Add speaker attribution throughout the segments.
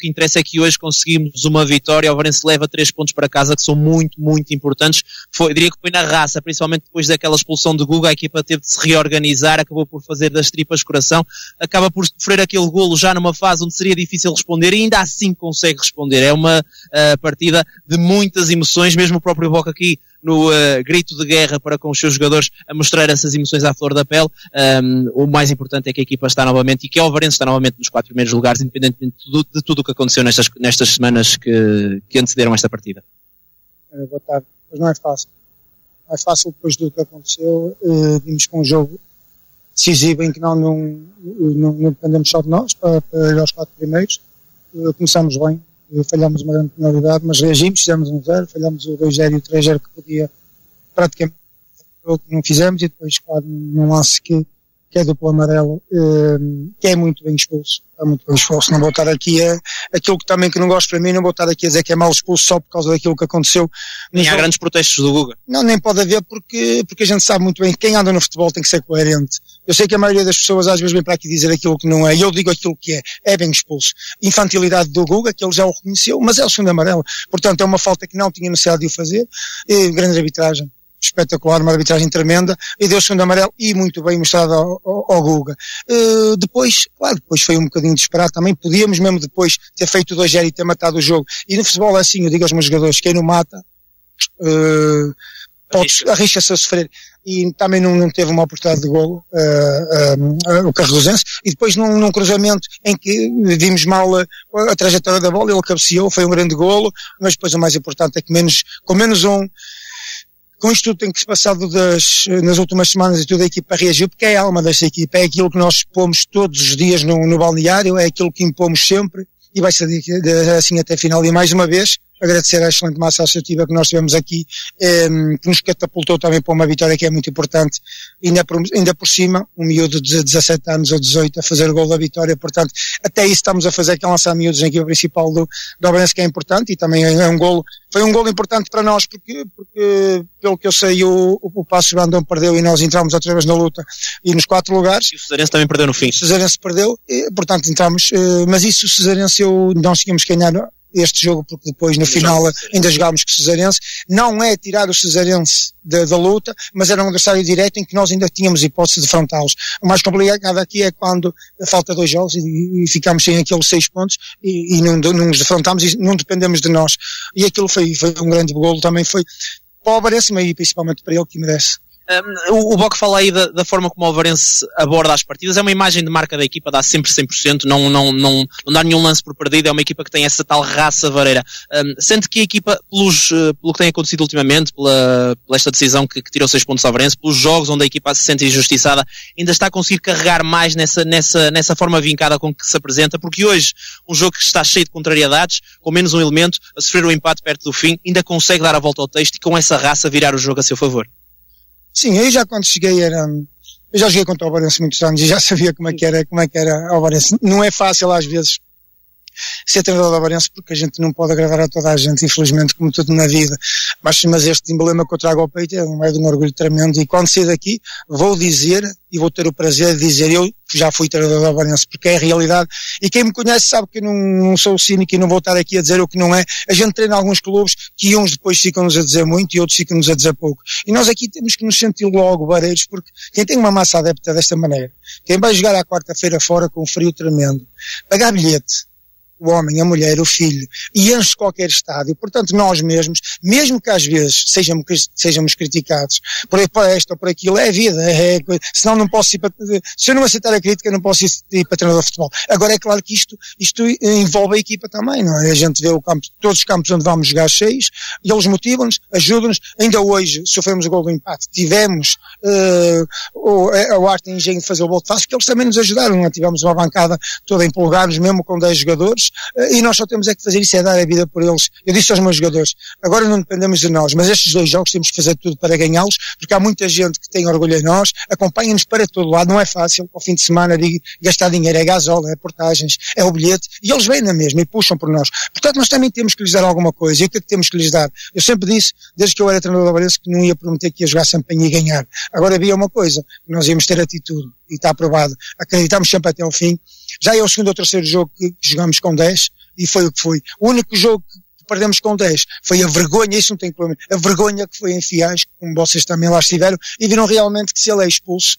Speaker 1: que interessa é que hoje conseguimos uma vitória, o Varense leva 3 pontos para casa que são muito, muito importantes. Diria que foi na raça, principalmente depois daquela expulsão de Guga, a equipa teve de se reorganizar, acabou por fazer das tripas coração, acaba por sofrer aquele golo já numa fase onde seria difícil responder e ainda assim consegue responder. É uma partida de muitas emoções, mesmo o próprio Boca aqui no grito de guerra para com os seus jogadores a mostrar essas emoções à flor da pele. O mais importante é que a equipa está novamente e que o Varense está novamente nos 4 primeiros lugares, independentemente de tudo o que aconteceu nestas semanas que antecederam esta partida.
Speaker 2: Boa tarde. Mas não é fácil. Não é fácil depois do que aconteceu. Vimos com um jogo decisivo em que não dependemos só de nós para ir aos 4 primeiros. Começamos bem. Falhámos uma grande penalidade, mas reagimos, fizemos 1-0, falhámos o 2-0 e o 3-0 que podia praticamente o que não fizemos, e depois, claro, num lance que é duplo amarelo, que é muito bem expulso. É muito bem expulso. Não vou estar aqui aquilo que também que não gosto para mim, não vou estar aqui a dizer que é mal expulso só por causa daquilo que aconteceu.
Speaker 1: Nem há grandes protestos do Guga.
Speaker 2: Não, nem pode haver porque a gente sabe muito bem que quem anda no futebol tem que ser coerente. Eu sei que a maioria das pessoas às vezes vem para aqui dizer aquilo que não é, e eu digo aquilo que é bem expulso. Infantilidade do Guga, que ele já o reconheceu, mas é o segundo amarelo. Portanto, é uma falta que não tinha necessidade de o fazer. Grande arbitragem. Espetacular, uma arbitragem tremenda, e deu o segundo amarelo e muito bem mostrado ao Guga. Depois foi um bocadinho desesperado também, podíamos mesmo depois ter feito o 2-0 e ter matado o jogo, e no futebol é assim, eu digo aos meus jogadores, quem não mata, arrisca-se a sofrer, e também não teve uma oportunidade de golo, o Carrelousense, e depois num cruzamento em que vimos mal a trajetória da bola, ele cabeceou, foi um grande golo, mas depois o mais importante é que com menos um, com isto tudo tem que se passar nas últimas semanas e toda a equipa reagiu, porque é a alma desta equipa, é aquilo que nós pomos todos os dias no balneário, é aquilo que impomos sempre, e vai ser assim até a final. E mais uma vez, agradecer a excelente massa assertiva que nós tivemos aqui, que nos catapultou também para uma vitória que é muito importante, ainda por cima, um miúdo de 17 anos ou 18 a fazer o gol da vitória, portanto, até isso estamos a fazer, que é lançar miúdos na equipa principal do Varense, que é importante, e também foi um golo importante para nós, porque pelo que eu sei, o Paços Brandão perdeu e nós entramos outra vez na luta, e nos 4 lugares.
Speaker 1: E o Cesarense também perdeu no fim.
Speaker 2: O Cesarense perdeu, portanto entramos, mas isso o Cesarense nós tínhamos que ganhar este jogo, porque depois no final ainda jogámos com o Cesarense. Não é tirar o Cesarense da luta, mas era um adversário direto em que nós ainda tínhamos hipótese de defrontá-los. O mais complicado aqui é quando falta 2 jogos e ficamos sem aqueles 6 pontos e não nos defrontamos e não dependemos de nós. E aquilo foi um grande golo, também foi para o Varense, e principalmente para ele, que merece.
Speaker 1: O Boca fala aí da forma como o Varense aborda as partidas, é uma imagem de marca da equipa, dá sempre 100%, não dá nenhum lance por perdido, é uma equipa que tem essa tal raça vareira. Sente que a equipa, pelo que tem acontecido ultimamente, pela esta decisão que tirou 6 pontos ao Varense, pelos jogos onde a equipa se sente injustiçada, ainda está a conseguir carregar mais nessa forma vincada com que se apresenta, porque hoje, um jogo que está cheio de contrariedades, com menos um elemento, a sofrer o empate perto do fim, ainda consegue dar a volta ao texto e com essa raça virar o jogo a seu favor.
Speaker 2: Sim, eu já quando cheguei eu já joguei contra o Varense muitos anos e já sabia como é que era o Varense. Não é fácil às vezes ser treinador do Varense, porque a gente não pode agradar a toda a gente, infelizmente, como tudo na vida. Mas este emblema que eu trago ao peito é de um orgulho tremendo, e quando sair daqui vou dizer, e vou ter o prazer de dizer, eu já fui treinador do Varense, porque é a realidade, e quem me conhece sabe que eu não sou cínico e não vou estar aqui a dizer o que não é. A gente treina alguns clubes que uns depois ficam-nos a dizer muito e outros ficam-nos a dizer pouco, e nós aqui temos que nos sentir logo vareiros, porque quem tem uma massa adepta desta maneira, quem vai jogar à quarta-feira fora com um frio tremendo, pagar bilhete, o homem, a mulher, o filho, e enche qualquer estádio. Portanto, nós mesmos, mesmo que às vezes sejamos criticados por esta ou por aquilo, é vida, senão não posso ir para, se eu não aceitar a crítica, não posso ir para treinador de futebol. Agora é claro que isto envolve a equipa também, não é? A gente vê o campo, todos os campos onde vamos jogar cheios, e eles motivam-nos, ajudam-nos. Ainda hoje sofremos o gol do empate, tivemos o arte e engenho de fazer o gol de face, porque eles também nos ajudaram, não é? Tivemos uma bancada toda empolgados, mesmo com 10 jogadores, e nós só temos é que fazer isso, é dar a vida por eles. Eu disse aos meus jogadores, agora não dependemos de nós, mas estes 2 jogos temos que fazer tudo para ganhá-los, porque há muita gente que tem orgulho em nós, acompanha-nos para todo lado, não é fácil, ao fim de semana, gastar dinheiro, é gasóleo, é portagens, é o bilhete, e eles vêm na mesma e puxam por nós. Portanto, nós também temos que lhes dar alguma coisa, e o que é que temos que lhes dar? Eu sempre disse, desde que eu era treinador da Varense, que não ia prometer que ia jogar sempre e ganhar. Agora havia uma coisa, nós íamos ter atitude, e está aprovado, acreditamos sempre até ao fim. Já é o segundo ou terceiro jogo que jogamos com 10, e foi o que foi. O único jogo que perdemos com 10 foi a vergonha, isso não tem problema, a vergonha que foi em Fiães, como vocês também lá estiveram, e viram realmente que se ele é expulso,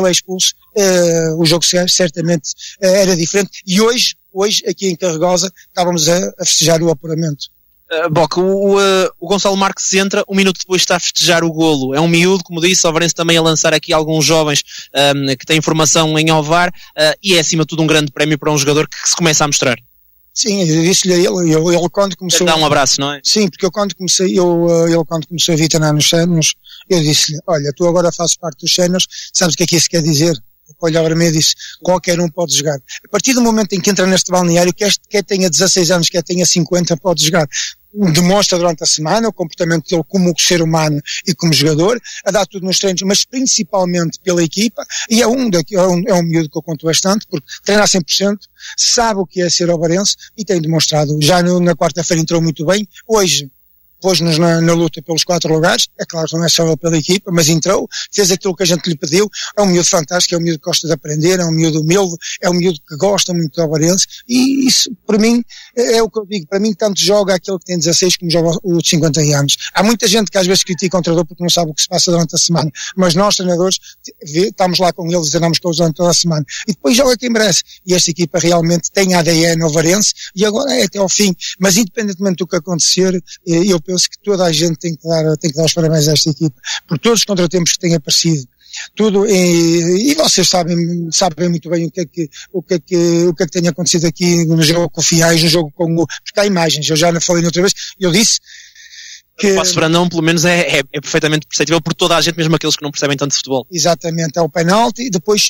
Speaker 2: o jogo certamente era diferente, e hoje aqui em Carregosa estávamos a festejar o apuramento.
Speaker 1: Boca, o Gonçalo Marques entra, um minuto depois está a festejar o golo. É um miúdo, como disse, o Ovarense também a lançar aqui alguns jovens que têm formação em Ovar, e é acima de tudo um grande prémio para um jogador que se começa a mostrar.
Speaker 2: Sim, eu disse-lhe a ele quando começou...
Speaker 1: Dá um abraço, não é?
Speaker 2: Sim, porque eu quando comecei, ele quando começou a vir treinar nos séniores, eu disse-lhe, olha, tu agora fazes parte dos séniores, sabes o que é que isso quer dizer? Olhava para mim e disse, qualquer um pode jogar. A partir do momento em que entra neste balneário, quer tenha 16 anos, quer tenha 50, pode jogar. Demonstra durante a semana o comportamento dele como ser humano e como jogador, a dar tudo nos treinos, mas principalmente pela equipa, e é um miúdo que eu conto bastante, porque treina a 100%, sabe o que é ser ovarense e tem demonstrado. Já na quarta-feira entrou muito bem, hoje pôs-nos na luta pelos 4 lugares, é claro que não é só ele pela equipa, mas entrou, fez aquilo que a gente lhe pediu, é um miúdo fantástico, é um miúdo que gosta de aprender, é um miúdo humilde, é um miúdo que gosta muito do Ovarense, e isso, para mim, é o que eu digo, para mim tanto joga aquele que tem 16 como joga o de 50 anos. Há muita gente que às vezes critica o treinador porque não sabe o que se passa durante a semana, mas nós, treinadores, estamos lá com eles, treinamos com eles durante toda a semana, e depois joga quem merece, e esta equipa realmente tem ADN Ovarense, e agora é até ao fim, mas independentemente do que acontecer, eu penso que toda a gente tem que dar os parabéns a esta equipa, por todos os contratempos que têm aparecido, tudo, e vocês sabem muito bem o que é que tem acontecido aqui no jogo com o Fiães, no jogo porque há imagens, eu já não falei outra vez, eu disse que... O
Speaker 1: Passo Brandão, pelo menos, é perfeitamente perceptível por toda a gente, mesmo aqueles que não percebem tanto de futebol.
Speaker 2: Exatamente, é o penalti, depois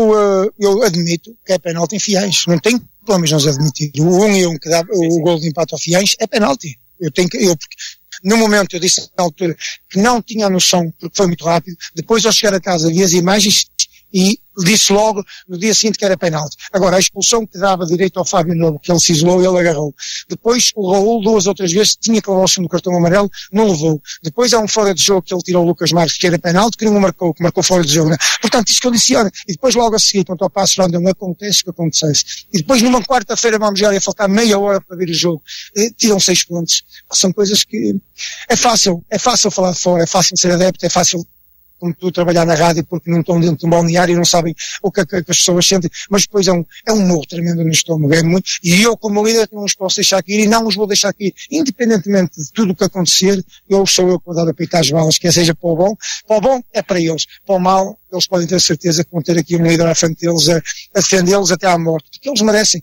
Speaker 2: eu admito que é penalti em Fiães, não tenho problemas não admitir, o 1-1 que dá o gol de empate ao Fiães é penalti, porque no momento eu disse na altura que não tinha noção porque foi muito rápido, depois ao chegar a casa vi as imagens e disse logo no dia seguinte que era penalti. Agora a expulsão que dava direito ao Fábio Novo, que ele se isolou e ele agarrou. Depois o Raul 2 ou 3 vezes tinha que levar o segundo cartão amarelo, não levou. Depois há um fora de jogo que ele tirou o Lucas Marques que era penalti, que não marcou fora de jogo, né? Portanto isto que eu disse, olha, e depois logo a seguir quanto ao Passo Brandão acontece o que acontecesse. E depois numa quarta-feira vamos já a faltar meia hora para ver o jogo, tiram 6 pontos. São coisas que é fácil falar de fora, é fácil ser adepto, é fácil como tu trabalhar na rádio porque não estão dentro de um balneário e não sabem o que as pessoas sentem, mas depois é um morro tremendo no estômago, é muito, e eu como líder não os posso deixar cair e não os vou deixar cair, independentemente de tudo o que acontecer, sou eu que vou dar a peitar as balas, quer seja para o bom é para eles, para o mal eles podem ter certeza que vão ter aqui um líder à frente deles a defendê-los até à morte, porque eles merecem.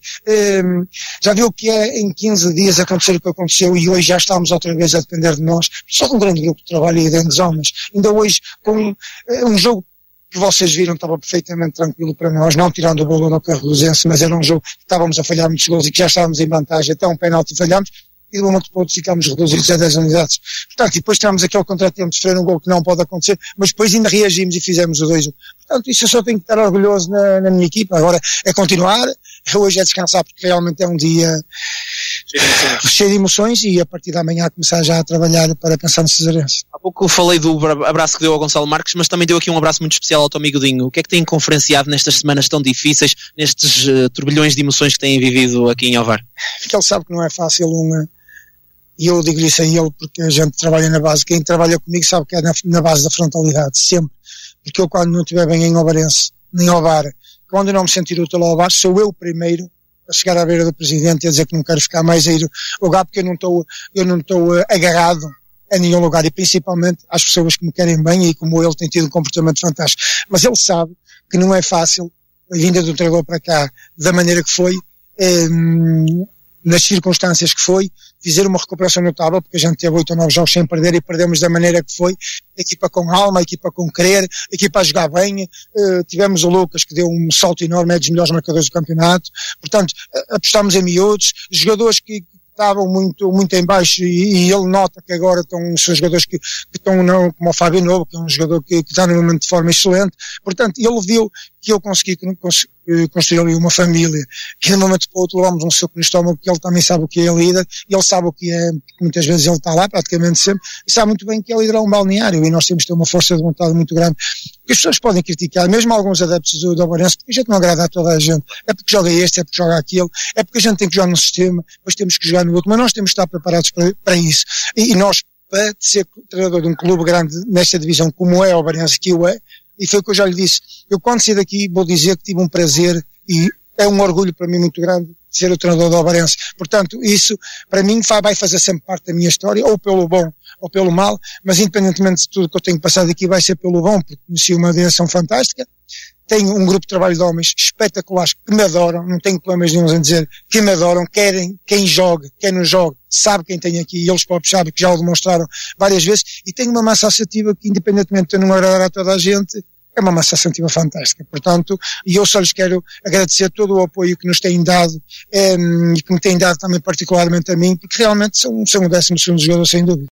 Speaker 2: Já viu o que é em 15 dias acontecer o que aconteceu e hoje já estamos outra vez a depender de nós, só de um grande grupo de trabalho e grandes homens. Ainda hoje, com um jogo que vocês viram estava perfeitamente tranquilo para nós, não tirando o bolo no Carregosense, mas era um jogo que estávamos a falhar muitos gols e que já estávamos em vantagem, até um penalti falhamos, e de um momento para o outro ficámos reduzidos a 10 unidades. Portanto, e depois tivemos aquele contratempo de sofrer um gol que não pode acontecer, mas depois ainda reagimos e fizemos o 2-1. Portanto, isso eu só tenho que estar orgulhoso na minha equipa. Agora é continuar, hoje é descansar porque realmente é um dia cheio de emoções e a partir da manhã começar já a trabalhar para pensar no Cesarense.
Speaker 1: Há pouco eu falei do abraço que deu ao Gonçalo Marques, mas também deu aqui um abraço muito especial ao Tommy Godinho. O que é que tem conferenciado nestas semanas tão difíceis, nestes turbilhões de emoções que têm vivido aqui em Ovar?
Speaker 2: Porque ele sabe que não é fácil e eu digo isso a ele porque a gente trabalha na base, quem trabalha comigo sabe que é na base da frontalidade, sempre, porque eu quando não estiver bem em Ovarense, nem Ovar, quando eu não me sentir útil ao Ovar, sou eu o primeiro a chegar à beira do presidente e a dizer que não quero ficar mais a ir lugar porque eu não estou agarrado a nenhum lugar e principalmente às pessoas que me querem bem e como ele tem tido um comportamento fantástico, mas ele sabe que não é fácil a vinda do treinador para cá da maneira que foi, nas circunstâncias que foi, fizer uma recuperação notável, porque a gente teve 8 ou 9 jogos sem perder e perdemos da maneira que foi, a equipa com alma, a equipa com querer, a equipa a jogar bem, tivemos o Lucas que deu um salto enorme, é dos melhores marcadores do campeonato, portanto, apostámos em miúdos, jogadores que estavam muito em baixo e ele nota que agora são jogadores que estão como o Fábio Novo, que é um jogador que está num momento de forma excelente, portanto ele viu que eu consegui construir ali uma família, que de um momento para o outro levamos um soco no estômago, que ele também sabe o que é líder, e ele sabe o que é, porque muitas vezes ele está lá praticamente sempre, e sabe muito bem que é liderar um balneário, e nós temos de ter uma força de vontade muito grande, porque as pessoas podem criticar, mesmo alguns adeptos do Obarense, porque a gente não agrada a toda a gente, é porque joga este, é porque joga aquilo, é porque a gente tem que jogar num sistema, depois temos que jogar no outro, mas nós temos que estar preparados para isso, e nós, para ser treinador de um clube grande nesta divisão, como é o Obarense, que o é, e foi o que eu já lhe disse, eu quando saí daqui vou dizer que tive um prazer e é um orgulho para mim muito grande ser o treinador do Obarense. Portanto, isso para mim vai fazer sempre parte da minha história, ou pelo bom ou pelo mal, mas independentemente de tudo que eu tenho passado aqui vai ser pelo bom, porque conheci uma direção fantástica, tenho um grupo de trabalho de homens espetaculares que me adoram, não tenho problemas nenhum em dizer que me adoram, querem, quem joga, quem não joga, sabe quem tem aqui, e eles próprios sabem que já o demonstraram várias vezes, e tenho uma massa associativa que independentemente de eu não agradar a toda a gente, é uma massa associativa fantástica. Portanto, e eu só lhes quero agradecer todo o apoio que nos têm dado, e que me têm dado também particularmente a mim, porque realmente são o 12º jogador sem dúvida.